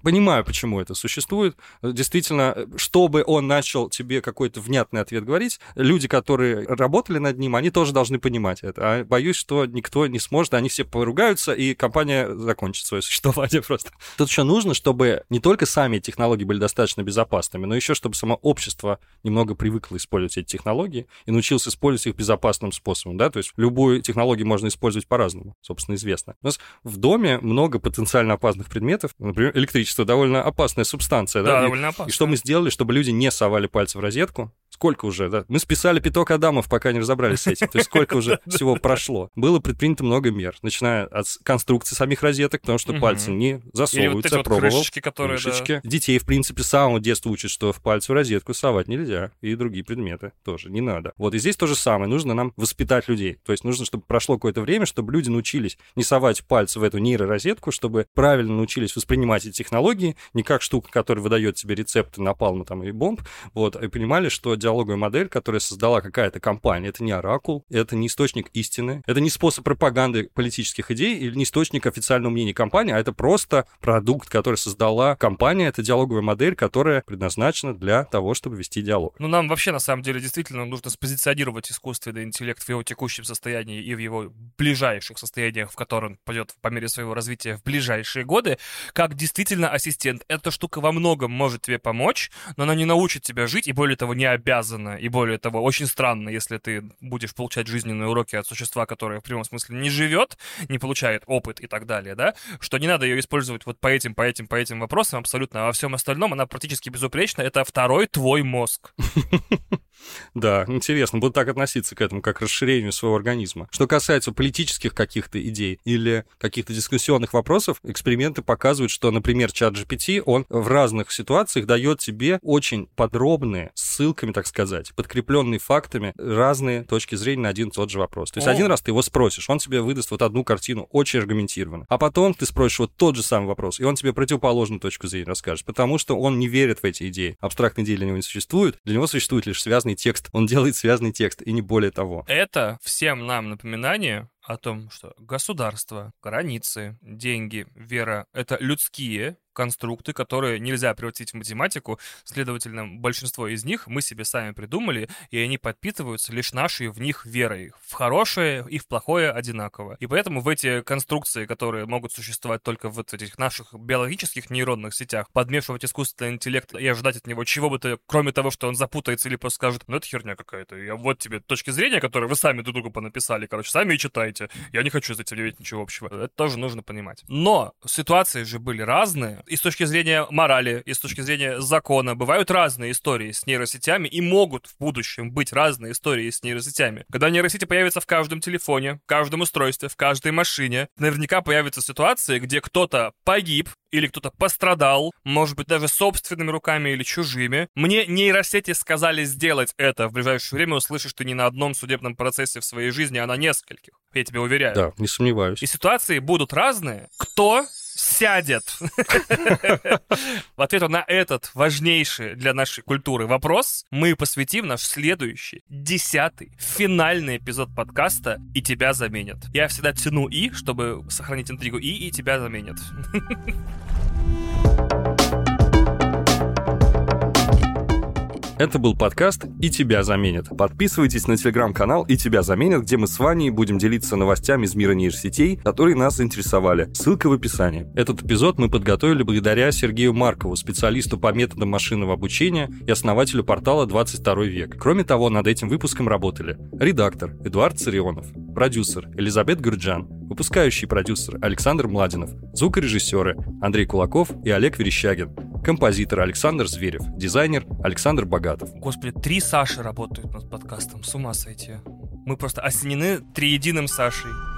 понимаю, почему это существует. Действительно, чтобы он начал тебе какой-то внятный ответ говорить, люди, которые работали над ним, они тоже должны понимать это. А боюсь, что никто не сможет, они все поругаются, и компания закончит свое существование просто. Тут еще нужно, чтобы не только сами технологии были достаточно безопасными, но еще чтобы само общество немного привыкло использовать эти технологии и научилось использовать их безопасным способом, да, то есть любую технологию можно использовать по-разному, собственно, известно. У нас в доме много потенциально опасных предметов, например, электричество довольно опасная субстанция, да, довольно опасная. И что мы сделали, чтобы люди не совали пальцы в розетку? Сколько уже, да? Мы списали пяток Адамов, пока не разобрались с этим. То есть сколько уже всего прошло. Было предпринято много мер, начиная от конструкции самих розеток, потому что пальцы не засовываются. Или вот эти крышечки, которые... Крышечки. Да. Детей, в принципе, с самого детства учат, что в пальцы в розетку совать нельзя. И другие предметы тоже не надо. Вот и здесь то же самое. Нужно нам воспитать людей. То есть нужно, чтобы прошло какое-то время, чтобы люди научились не совать пальцы в эту нейророзетку, чтобы правильно научились воспринимать эти технологии, не как штука, которая выдает тебе рецепты напалма там и бомб, вот, и понимали, что диалоговая модель, которая создала какая-то компания, это не оракул, это не источник истины, это не способ пропаганды политических идей или не источник официального мнения компании, а это просто продукт, который создала компания, это диалоговая модель, которая предназначена для того, чтобы вести диалог. Ну, нам вообще, на самом деле, действительно нужно спозиционировать искусственный интеллект в его текущем состоянии и в его ближайших состояниях, в которые он пойдет по мере своего развития в ближайшие годы, как действительно ассистент. Эта штука во многом может тебе помочь, но она не научит тебя жить, и более того, не обязана. И более того, очень странно, если ты будешь получать жизненные уроки от существа, которое в прямом смысле не живет, не получает опыт и так далее, да, что не надо ее использовать вот по этим вопросам абсолютно, а во всем остальном она практически безупречна. Это второй твой мозг. Да, интересно, буду так относиться к этому, как к расширению своего организма. Что касается политических каких-то идей или каких-то дискуссионных вопросов, эксперименты показывают, что, например, ChatGPT, он в разных ситуациях дает тебе очень подробные, ссылками, так сказать, подкрепленные фактами, разные точки зрения на один и тот же вопрос. То есть один раз ты его спросишь, он тебе выдаст вот одну картину очень аргументированно, а потом ты спросишь вот тот же самый вопрос, и он тебе противоположную точку зрения расскажет, потому что он не верит в эти идеи. Абстрактные идеи для него не существуют, для него существует лишь связанный текст. Он делает связанный текст, и не более того. Это всем нам напоминание о том, что государство, границы, деньги, вера — это людские конструкты, которые нельзя превратить в математику, следовательно, большинство из них мы себе сами придумали, и они подпитываются лишь нашей в них верой, в хорошее и в плохое одинаково. И поэтому в эти конструкции, которые могут существовать только в этих наших биологических нейронных сетях, подмешивать искусственный интеллект и ожидать от него чего бы то, кроме того, что он запутается или просто скажет, ну это херня какая-то, я вот тебе точки зрения, которые вы сами друг другу понаписали, короче, сами и читайте. Я не хочу с этим иметь ничего общего. Это тоже нужно понимать. Но ситуации же были разные. И с точки зрения морали, и с точки зрения закона бывают разные истории с нейросетями, и могут в будущем быть разные истории с нейросетями. Когда нейросети появятся в каждом телефоне, в каждом устройстве, в каждой машине, наверняка появятся ситуации, где кто-то погиб, или кто-то пострадал, может быть, даже собственными руками или чужими. Мне нейросети сказали сделать это. В ближайшее время услышишь ты не на одном судебном процессе в своей жизни, а на нескольких. Я тебе уверяю. Да, не сомневаюсь. И ситуации будут разные. Кто сядет? В ответ на этот важнейший для нашей культуры вопрос мы посвятим наш следующий, 10-й, финальный эпизод подкаста «И тебя заменят». Я всегда тяну «и», чтобы сохранить интригу, и тебя заменят. Это был подкаст «И тебя заменят». Подписывайтесь на телеграм-канал «И тебя заменят», где мы с Ваней будем делиться новостями из мира нейросетей, которые нас заинтересовали. Ссылка в описании. Этот эпизод мы подготовили благодаря Сергею Маркову, специалисту по методам машинного обучения и основателю портала «22 век». Кроме того, над этим выпуском работали редактор Эдуард Царионов, продюсер Элизабет Гурджан, выпускающий продюсер Александр Младинов, звукорежиссеры Андрей Кулаков и Олег Верещагин, композитор Александр Зверев, дизайнер Александр Богатов. Господи, 3 Саши работают над подкастом, с ума сойти. Мы просто осенены триединым Сашей.